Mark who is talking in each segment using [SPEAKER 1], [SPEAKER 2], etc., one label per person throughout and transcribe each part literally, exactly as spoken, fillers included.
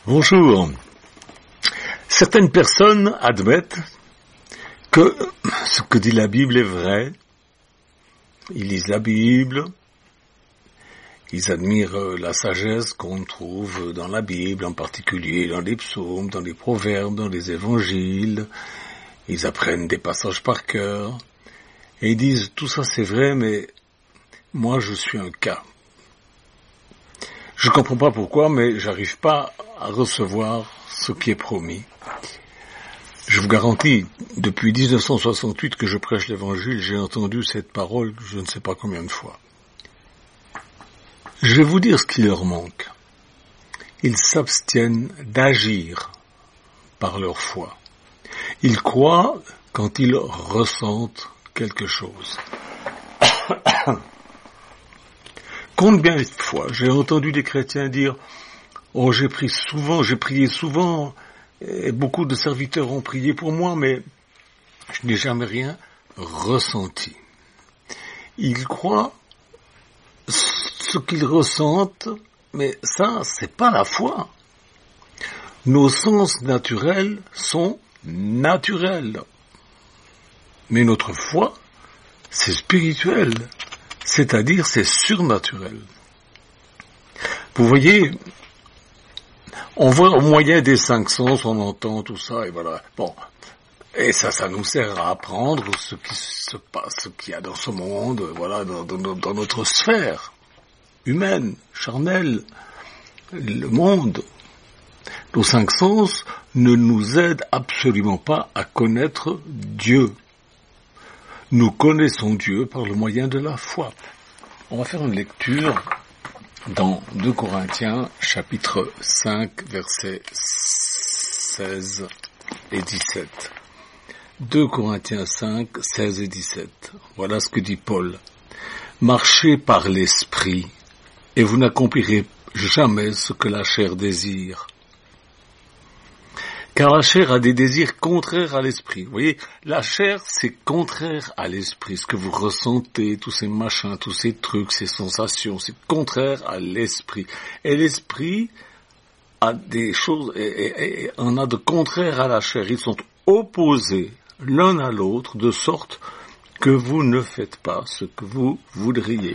[SPEAKER 1] Bonjour. Certaines personnes admettent que ce que dit la Bible est vrai. Ils lisent la Bible, ils admirent la sagesse qu'on trouve dans la Bible, en particulier dans les psaumes, dans les proverbes, dans les évangiles. Ils apprennent des passages par cœur et ils disent tout ça c'est vrai, mais moi je suis un cas. Je ne comprends pas pourquoi, mais j'arrive pas à recevoir ce qui est promis. Je vous garantis, depuis dix-neuf cent soixante-huit que je prêche l'évangile, j'ai entendu cette parole je ne sais pas combien de fois. Je vais vous dire ce qui leur manque. Ils s'abstiennent d'agir par leur foi. Ils croient quand ils ressentent quelque chose. Combien de fois j'ai entendu des chrétiens dire « Oh, j'ai prié souvent, j'ai prié souvent, et beaucoup de serviteurs ont prié pour moi, mais je n'ai jamais rien ressenti. » Ils croient ce qu'ils ressentent, mais ça, c'est pas la foi. Nos sens naturels sont naturels. Mais notre foi, c'est spirituel. C'est-à-dire, c'est surnaturel. Vous voyez, on voit au moyen des cinq sens, on entend tout ça, et voilà. Bon, et ça, ça nous sert à apprendre ce qui se passe, ce qu'il y a dans ce monde, voilà, dans, dans, dans notre sphère humaine, charnelle, le monde. Nos cinq sens ne nous aident absolument pas à connaître Dieu. Nous connaissons Dieu par le moyen de la foi. On va faire une lecture dans deux Corinthiens, chapitre cinq, versets seize et dix-sept. deux Corinthiens cinq, seize et dix-sept. Voilà ce que dit Paul. Marchez par l'esprit, et vous n'accomplirez jamais ce que la chair désire. Car la chair a des désirs contraires à l'esprit. Vous voyez, la chair, c'est contraire à l'esprit. Ce que vous ressentez, tous ces machins, tous ces trucs, ces sensations, c'est contraire à l'esprit. Et l'esprit a des choses, et, et, et on a de contraire à la chair. Ils sont opposés l'un à l'autre, de sorte que vous ne faites pas ce que vous voudriez.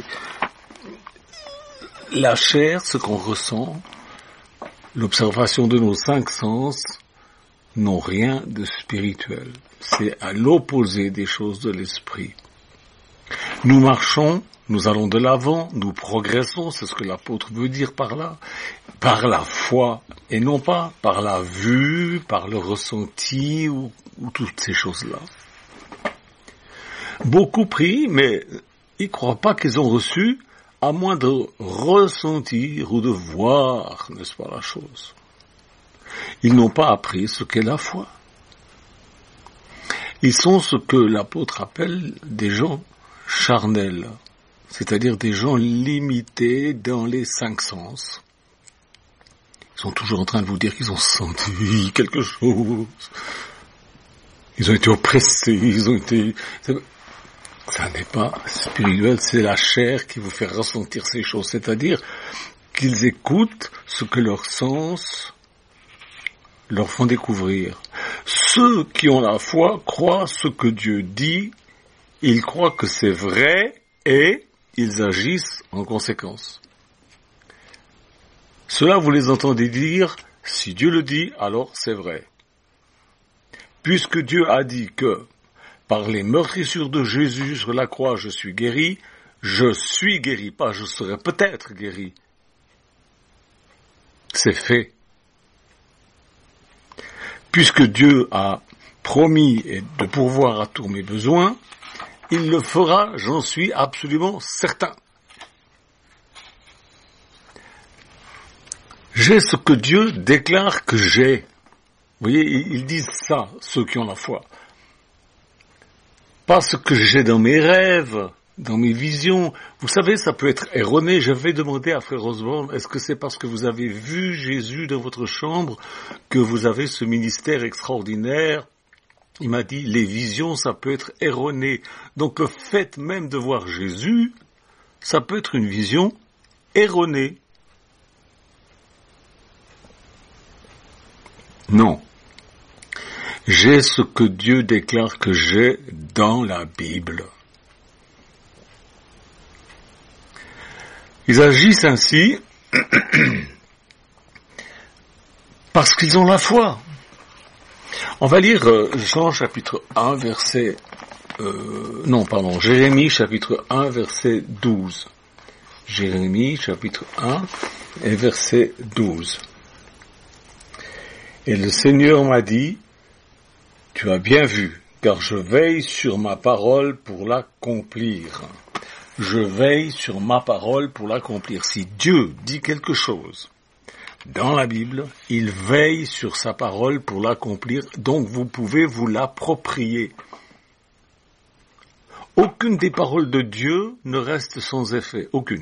[SPEAKER 1] La chair, ce qu'on ressent, l'observation de nos cinq sens, n'ont rien de spirituel. C'est à l'opposé des choses de l'esprit. Nous marchons, nous allons de l'avant, nous progressons, c'est ce que l'apôtre veut dire par là, par la foi, et non pas par la vue, par le ressenti, ou, ou toutes ces choses-là. Beaucoup prient, mais ils ne croient pas qu'ils ont reçu, à moins de ressentir ou de voir, n'est-ce pas, la chose. Ils n'ont pas appris ce qu'est la foi. Ils sont ce que l'apôtre appelle des gens charnels, c'est-à-dire des gens limités dans les cinq sens. Ils sont toujours en train de vous dire qu'ils ont senti quelque chose. Ils ont été oppressés, ils ont été... Ça n'est pas spirituel, c'est la chair qui vous fait ressentir ces choses, c'est-à-dire qu'ils écoutent ce que leurs sens leur font découvrir. Ceux qui ont la foi croient ce que Dieu dit, ils croient que c'est vrai et ils agissent en conséquence. Cela, vous les entendez dire, si Dieu le dit, alors c'est vrai. Puisque Dieu a dit que, par les meurtrissures de Jésus sur la croix, je suis guéri, je suis guéri, pas je serai peut-être guéri. C'est fait. Puisque Dieu a promis de pourvoir à tous mes besoins, il le fera, j'en suis absolument certain. J'ai ce que Dieu déclare que j'ai. Vous voyez, ils disent ça, ceux qui ont la foi. Pas ce que j'ai dans mes rêves, dans mes visions. Vous savez, ça peut être erroné. Je vais demander à Frère Osborne, est-ce que c'est parce que vous avez vu Jésus dans votre chambre que vous avez ce ministère extraordinaire? Il m'a dit, les visions, ça peut être erroné. Donc le fait même de voir Jésus, ça peut être une vision erronée. Non. J'ai ce que Dieu déclare que j'ai dans la Bible. Ils agissent ainsi parce qu'ils ont la foi. On va lire Jean chapitre un, verset... Euh, non, pardon, Jérémie chapitre un, verset douze. Jérémie chapitre un et verset douze. Et le Seigneur m'a dit, tu as bien vu, car je veille sur ma parole pour l'accomplir. Je veille sur ma parole pour l'accomplir. Si Dieu dit quelque chose dans la Bible, il veille sur sa parole pour l'accomplir, donc vous pouvez vous l'approprier. Aucune des paroles de Dieu ne reste sans effet, aucune.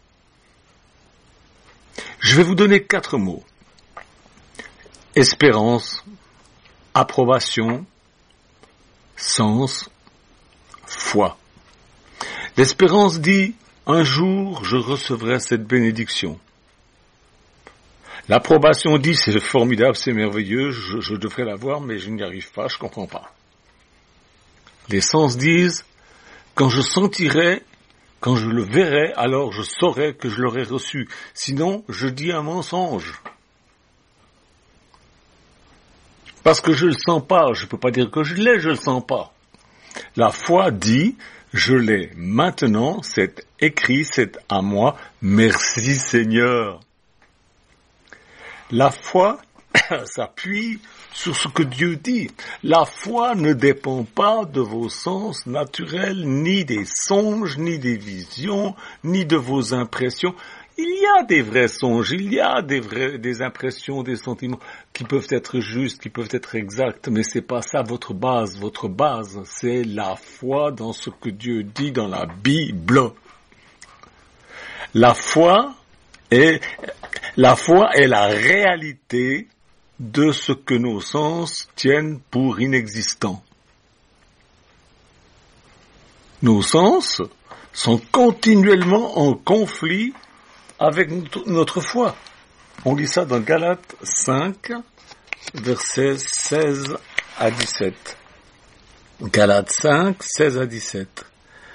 [SPEAKER 1] Je vais vous donner quatre mots. Espérance, approbation, sens, foi. L'espérance dit, un jour je recevrai cette bénédiction. L'approbation dit, c'est formidable, c'est merveilleux, je, je devrais l'avoir, mais je n'y arrive pas, je comprends pas. Les sens disent, quand je sentirai, quand je le verrai, alors je saurai que je l'aurai reçu. Sinon, je dis un mensonge. Parce que je le sens pas, je peux pas dire que je l'ai, je le sens pas. La foi dit, je l'ai maintenant, c'est écrit, c'est à moi, merci Seigneur. La foi s'appuie sur ce que Dieu dit. La foi ne dépend pas de vos sens naturels, ni des songes, ni des visions, ni de vos impressions. Il y a des vrais songes, il y a des vrais, des impressions, des sentiments qui peuvent être justes, qui peuvent être exacts, mais c'est pas ça votre base. Votre base, c'est la foi dans ce que Dieu dit dans la Bible. La foi est, la foi est la réalité de ce que nos sens tiennent pour inexistant. Nos sens sont continuellement en conflit avec notre foi. On lit ça dans Galates cinq, versets seize à dix-sept. Galates cinq, seize à dix-sept.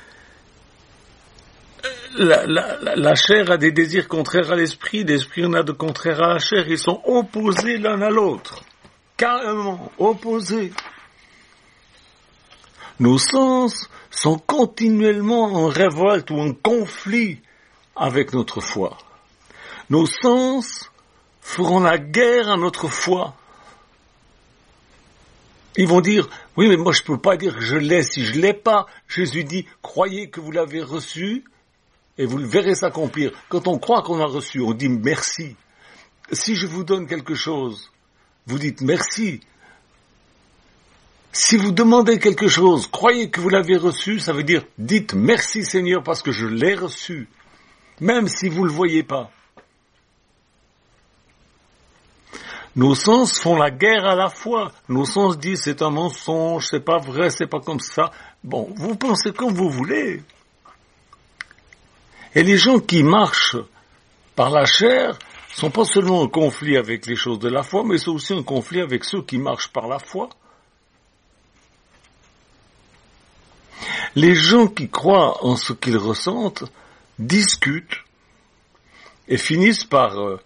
[SPEAKER 1] La, la, la chair a des désirs contraires à l'esprit, l'esprit en a de contraires à la chair, ils sont opposés l'un à l'autre. Carrément, opposés. Nos sens sont continuellement en révolte ou en conflit avec notre foi. Nos sens feront la guerre à notre foi. Ils vont dire, oui mais moi je ne peux pas dire que je l'ai si je ne l'ai pas. Jésus dit, croyez que vous l'avez reçu et vous le verrez s'accomplir. Quand on croit qu'on a reçu, on dit merci. Si je vous donne quelque chose, vous dites merci. Si vous demandez quelque chose, croyez que vous l'avez reçu, ça veut dire, dites merci Seigneur parce que je l'ai reçu. Même si vous ne le voyez pas. Nos sens font la guerre à la foi. Nos sens disent c'est un mensonge, c'est pas vrai, c'est pas comme ça. Bon, vous pensez comme vous voulez. Et les gens qui marchent par la chair sont pas seulement en conflit avec les choses de la foi, mais sont aussi en conflit avec ceux qui marchent par la foi. Les gens qui croient en ce qu'ils ressentent discutent et finissent par euh,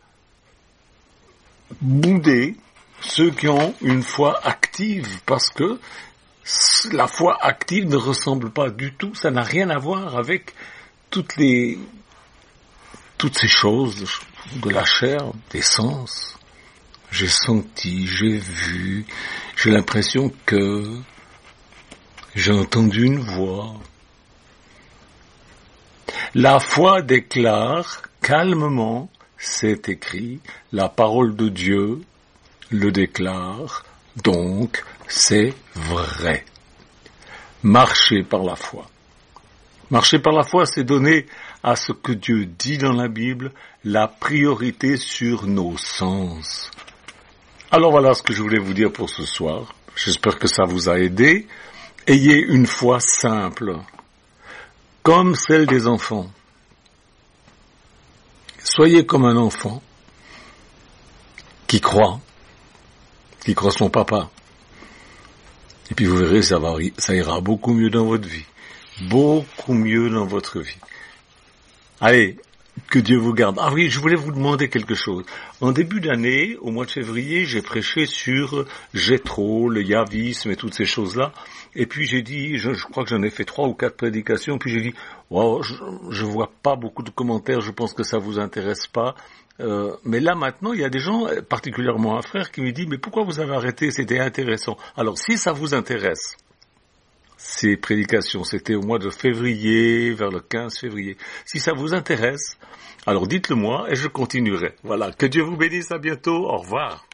[SPEAKER 1] bouder ceux qui ont une foi active, parce que la foi active ne ressemble pas du tout, ça n'a rien à voir avec toutes les toutes ces choses de la chair, des sens. J'ai senti, j'ai vu, j'ai l'impression que j'ai entendu une voix. La foi déclare calmement, c'est écrit, la parole de Dieu le déclare, donc c'est vrai. Marcher par la foi. Marcher par la foi, c'est donner à ce que Dieu dit dans la Bible la priorité sur nos sens. Alors voilà ce que je voulais vous dire pour ce soir. J'espère que ça vous a aidé. Ayez une foi simple, comme celle des enfants. Soyez comme un enfant qui croit, qui croit son papa. Et puis vous verrez, ça va, ça ira beaucoup mieux dans votre vie. Beaucoup mieux dans votre vie. Allez, que Dieu vous garde. Ah oui, je voulais vous demander quelque chose. En début d'année, au mois de février, j'ai prêché sur Jéthro, le yavisme et toutes ces choses-là. Et puis j'ai dit, je, je crois que j'en ai fait trois ou quatre prédications, puis j'ai dit, wow, je, je vois pas beaucoup de commentaires, je pense que ça vous intéresse pas. Euh, mais là maintenant, il y a des gens, particulièrement un frère, qui me dit, mais pourquoi vous avez arrêté, c'était intéressant. Alors si ça vous intéresse, ces prédications, c'était au mois de février, vers le quinze février. Si ça vous intéresse, alors dites-le moi et je continuerai. Voilà, que Dieu vous bénisse, à bientôt, au revoir.